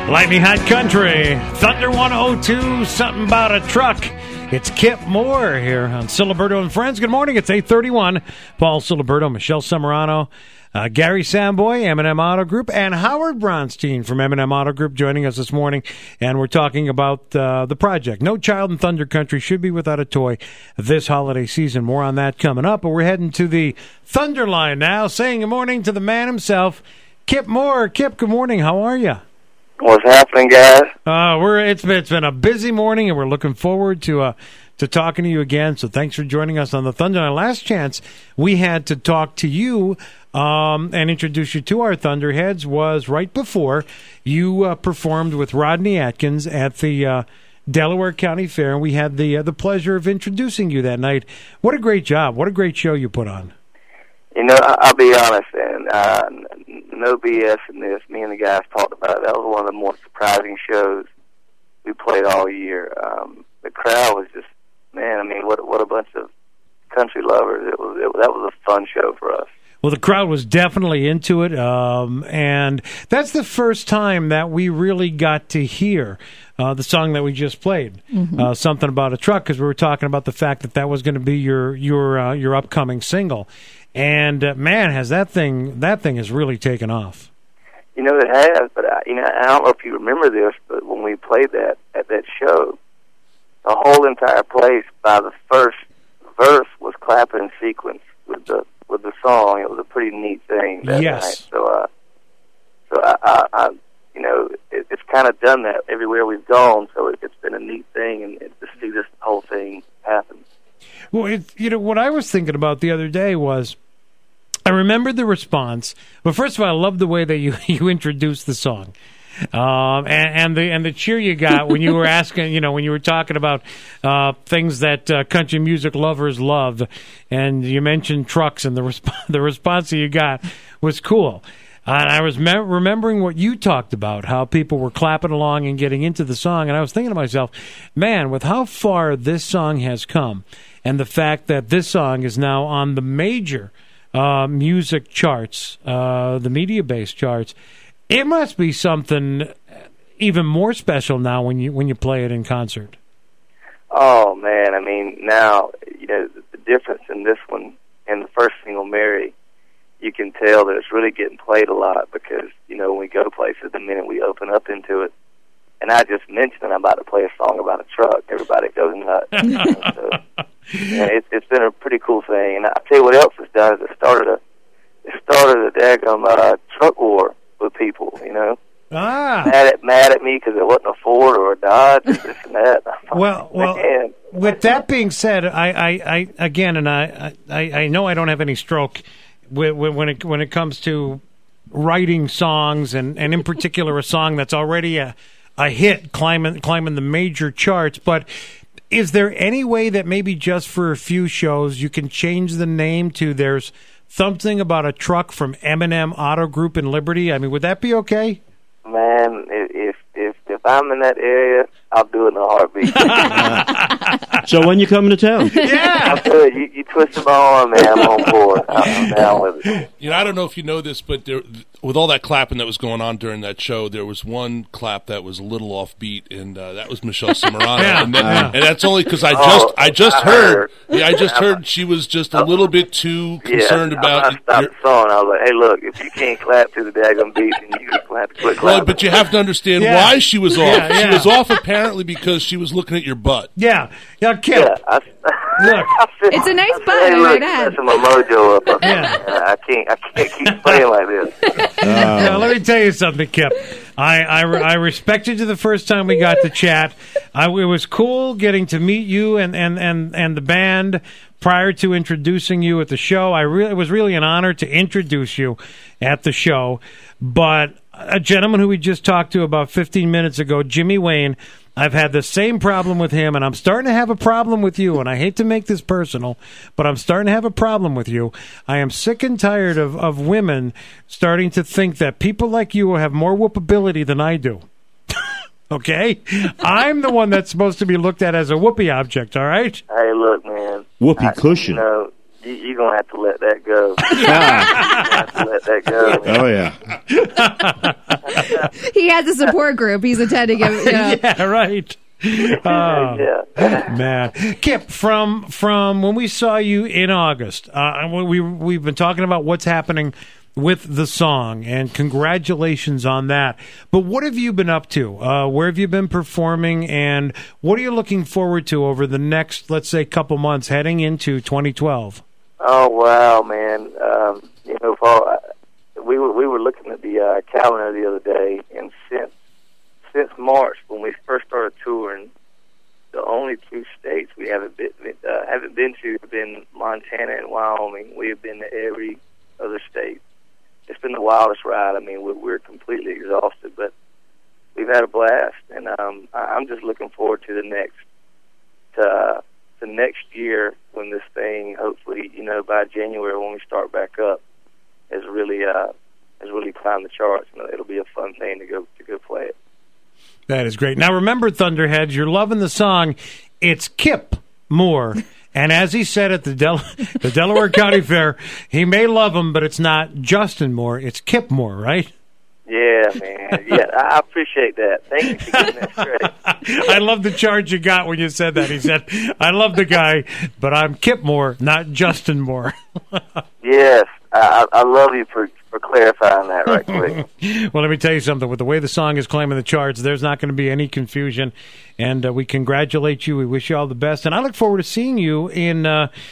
Lightning Hot Country, Thunder 102, something about a truck. It's Kip Moore here on Siliberto and Friends. Good morning. It's 8:31. Paul Siliberto, Michelle Semorano, Gary Samboy, M&M Auto Group, and Howard Bronstein from M&M Auto Group joining us this morning. And we're talking about the project. No child in Thunder Country should be without a toy this holiday season. More on that coming up. But we're heading to the Thunder line now, saying good morning to the man himself, Kip Moore. Kip, good morning. How are you? What's happening, guys? It's been a busy morning, and we're looking forward to talking to you again. So thanks for joining us on the Thunder Line. Last chance we had to talk to you and introduce you to our Thunderheads was right before you performed with Rodney Atkins at the Delaware County Fair, and we had the pleasure of introducing you that night. What a great job! What a great show you put on. You know, I'll be honest, and no BS in this. Me and the guys talked about it. That was one of the more surprising shows we played all year. The crowd was just, man, I mean, what a bunch of country lovers. That was a fun show for us. Well, the crowd was definitely into it, and that's the first time that we really got to hear the song that we just played, Something About a Truck, because we were talking about the fact that was going to be your upcoming single. And man, has that thing has really taken off. You know, it has, but I don't know if you remember this, but when we played that at that show, the whole entire place by the first verse was clapping in sequence with the song. It was a pretty neat thing that night. So I you know, it's kind of done that everywhere we've gone. So it's been a neat thing, and to see this whole thing happen. Well, what I was thinking about the other day was, I remember the response. But first of all, I love the way that you introduced the song, and the cheer you got when you were asking, when you were talking about things that country music lovers love, and you mentioned trucks, and the response that you got was cool. And I was remembering what you talked about, how people were clapping along and getting into the song, and I was thinking to myself, man, with how far this song has come, and the fact that this song is now on the major music charts, the media-based charts, it must be something even more special now when you play it in concert. Oh man, I mean, now the difference in this one and the first single, Mary, you can tell that it's really getting played a lot because when we go places, the minute we open up into it, and I just mentioned I'm about to play a song about a truck, everybody goes nuts. So, it's been a pretty cool thing, and I'll tell you what else it's done is it started a daggum truck war with people, mad at me because it wasn't a Ford or a Dodge, and this and that. Well, with that being said, I again, and I know I don't have any stroke when it comes to writing songs, and in particular a song that's already a hit climbing the major charts, but is there any way that maybe just for a few shows you can change the name to There's Something About a Truck from M&M Auto Group in Liberty? I mean, would that be okay? Man, if I'm in that area, I'll do it in a heartbeat. So when you coming to town? Yeah, I'm good. You twist my arm, man. I'm on board. I'm down with it. I don't know if you know this, but with all that clapping that was going on during that show, there was one clap that was a little offbeat, and that was Michelle Semorano. And that's only because I just heard she was just a little bit too concerned about. I stopped the song. I was like, hey, look, if you can't clap to the daggum beat, then you just have to quit clapping. Well, but you have to understand why she was off. She was off apparently because she was looking at your butt. Yeah, Kip. Look, it's a nice butt. Hey, look, messing my mojo up. I can't keep playing like this. Now, let me tell you something, Kip. I respected you the first time we got to chat. It was cool getting to meet you and the band prior to introducing you at the show. It was really an honor to introduce you at the show. But a gentleman who we just talked to about 15 minutes ago, Jimmy Wayne, I've had the same problem with him, and I'm starting to have a problem with you, and I hate to make this personal, but I'm starting to have a problem with you. I am sick and tired of women starting to think that people like you have more whoopability than I do. Okay? I'm the one that's supposed to be looked at as a whoopee object, all right? Hey, look, man. Whoopee cushion. You're going to have to let that go. You're have to let that go. Man. Oh, yeah. He has a support group. He's attending it. Yeah, right. Man, Kip, from when we saw you in August, we've been talking about what's happening with the song, and congratulations on that. But what have you been up to? Where have you been performing, and what are you looking forward to over the next, let's say, couple months heading into 2012? Oh wow, man! Paul, we were looking at the calendar the other day, and since March, when we first started touring, the only two states we haven't been to have been Montana and Wyoming. We have been to every other state. It's been the wildest ride. I mean, we're completely exhausted, but we've had a blast, and I'm just looking forward to the next year when this thing, hopefully, by January when we start back up, has really climbed the charts. It'll be a fun thing to go play it. That is great. Now, remember, Thunderheads, you're loving the song. It's Kip Moore. And as he said at the Delaware County Fair, he may love him, but it's not Justin Moore. It's Kip Moore, right? Yeah, man. Yeah, I appreciate that. Thank you for getting that straight. I love the charge you got when you said that. He said, I love the guy, but I'm Kip Moore, not Justin Moore. Yes. I love you for clarifying that right quick. Well, let me tell you something. With the way the song is climbing the charts, there's not going to be any confusion. And we congratulate you. We wish you all the best. And I look forward to seeing you in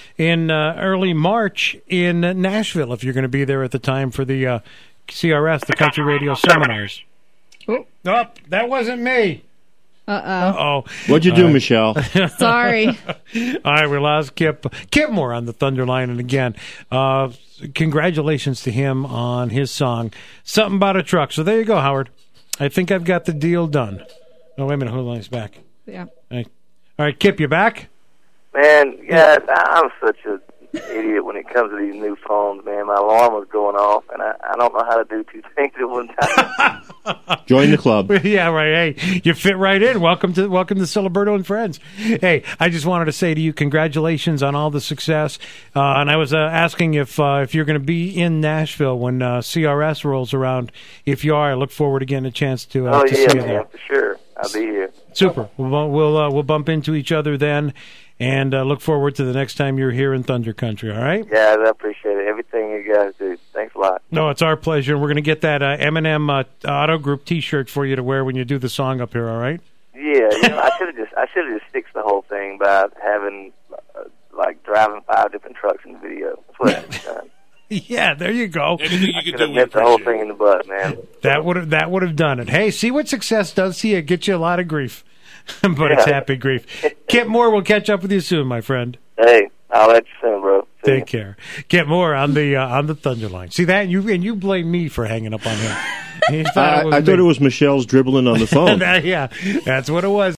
early March in Nashville, if you're going to be there at the time for the CRS, the Country Radio Seminars. Oh, that wasn't me. Uh-oh. What'd you do, Michelle? Sorry. All right, we lost Kip Moore on the Thunderline. And again, congratulations to him on his song, Something About a Truck. So there you go, Howard. I think I've got the deal done. Oh, wait a minute. Hold on, he's back. Yeah. All right, Kip, you back? Man, yes, I'm such an idiot when it comes to these new phones, man. My alarm was going off, and I don't know how to do two things at one time. Join the club. Yeah, right. Hey, you fit right in. Welcome to Ciliberto and Friends. Hey, I just wanted to say to you, congratulations on all the success. And I was asking if you're going to be in Nashville when CRS rolls around. If you are, I look forward to getting a chance to see you there. For sure. I'll be here. Super. We'll bump into each other then, and look forward to the next time you're here in Thunder Country. All right? Yeah, I appreciate it. Everything you guys do. Thanks a lot. No, it's our pleasure. We're going to get that Eminem Auto Group T-shirt for you to wear when you do the song up here. All right? Yeah, I should have just fixed the whole thing by having driving 5 different trucks in the video. That's what I should have done. Yeah, there you go. Anything you could do, nipped the whole thing in the butt, man. That would have done it. Hey, see what success does to you? It gets you a lot of grief, but it's happy grief. Kip Moore, we'll catch up with you soon, my friend. Hey, I'll let you soon, bro. Take care. Kip Moore on the Thunderline. See that? You blame me for hanging up on him. I thought it was Michelle's dribbling on the phone. Yeah, that's what it was.